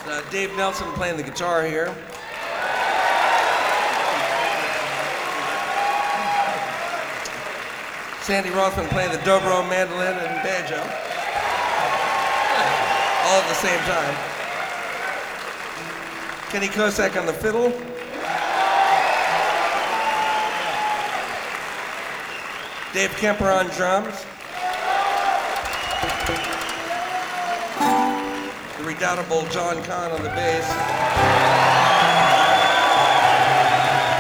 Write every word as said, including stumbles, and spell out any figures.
Uh, Dave Nelson playing the guitar here. Sandy Rothman playing the dobro, mandolin, and banjo. All at the same time. Kenny Kosak on the fiddle. Dave Kemper on drums. The redoubtable John Kahn on the bass.